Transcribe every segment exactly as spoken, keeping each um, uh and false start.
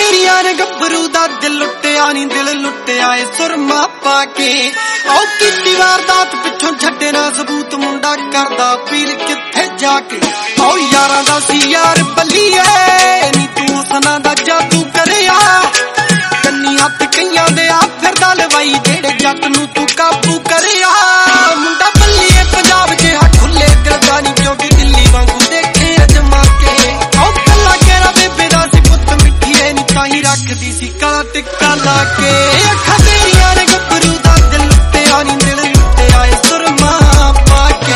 तेरिया ने गब्बरू दा दिल लुटिया नी दिल लुटिया ए सुरमा पाके औ कीती वारदात पिछों छड्डे ना सबूत मुंडा करदा पीर किथे जाके औ यारां दा सी यार बल्लीए नी तू हुसना दा जादू करिया कन्नी हत्थ कईयां दे आ फिरदा लवाई जेड़े जट नू तू काबू करिया मुंडा बल्लीए पंजाब जिहा खुले दिल दा नी क्योंकि दिल्ली वांगू देखे अजमा के औ कल्ला केरा बेबे दा सी पुत्त मिठीए नी ताही रखदी सी काला टिक्का ला के अखां तेरियां ने गब्बरू दा दिल लुटिया नी दिल लुटिया ए सुरमा पाके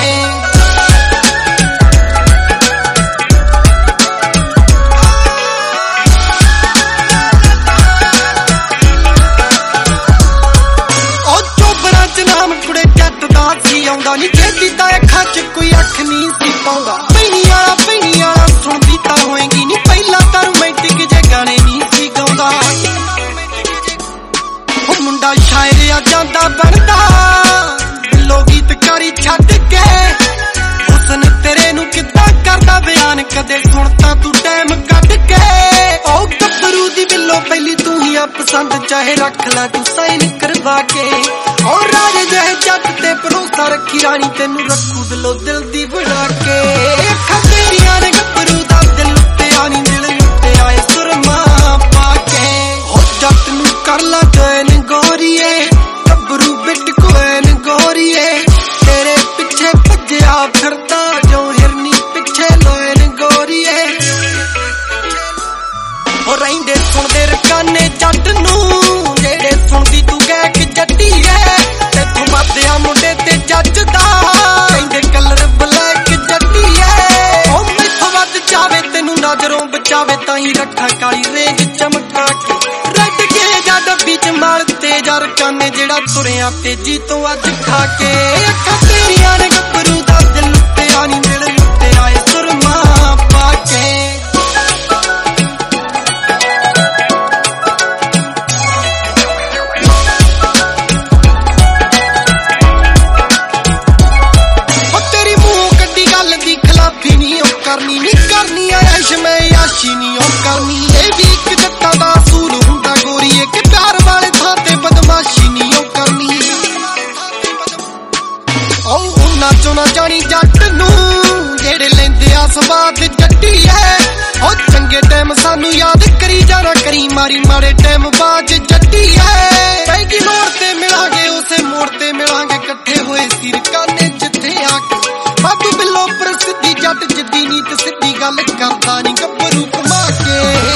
नी छेती ता अखां च कोई अख नहीं सी पाउंदा पैनी आला पैनी आला सुनदी ता होएगी नी पहला तां रोमांटिक जे गाने नहीं सी गाउंदा ओ मुंडा शायर आ जांदा बनदा दिलों गीतकारी छड्ड के हुसन तेरे नू किद्दां करदा बयान कदे सुणता तू टाइम कढ के ओ गब्बरू दी बिल्लो पहली तू ही आ पसंद चाहे रख ला तू साइन करवा के और राजे जह जट ते भरोसा रखी रानी तेनू रखू दिलों दिल दी बना के अखां तेरियां ने गब्बरू दा दिल लुटिया नी दिल लुटिया ए सुरमा पाके हो जट नू कर ला जैन गोरीए गब्बरू बिट कोएन गोरीए तेरे पिछे भज्जिया फिरदा जो हिरनी पिछे लोएन गोरीए हो रहिंदे सुणदे रकाने जट नू जेड़े सुणदी तू गैक जट्टी है तेथों मरदिया मुंडे ते जजदा कहंदे कलर ब्लैक जट्टी है ओ मैथों वध जावे तेनू नजरों बचावे ताही रखा काली रेंज चमका के रट के जा डब्बी च माल ते जा रकाने जेड़ा तुरिया तेजी तो अज खा के अखां तेरियां ने गब्बरू दा दिल लुटिया नी दिल लुटिया ए सुरमा पाके करनी नी करनी ऐश मैं याशी नी ओ करनी ए भी एक जट्टा दा सूल हुंदा गोरीए कि प्यार वाले थां ते बदमाशी नी ओ करनी ओ उन्ना चों ना जानी जट नू जेड़े लेंदे आ सवाद जट्टी है ओ चंगे टाइम सानू याद करी जाना करी मारी माड़े टाइम बाज जट्टी है पैगी मोड़ ते मिलांगे उसे मोड़ ते मिलांगे इकट्ठे होए सिर काने जिथे आके बाबू बिल्लो प्रसिद्धि जट जिद्दी नी ते सिद्धी गल करदा नी गब्बरू घुमा के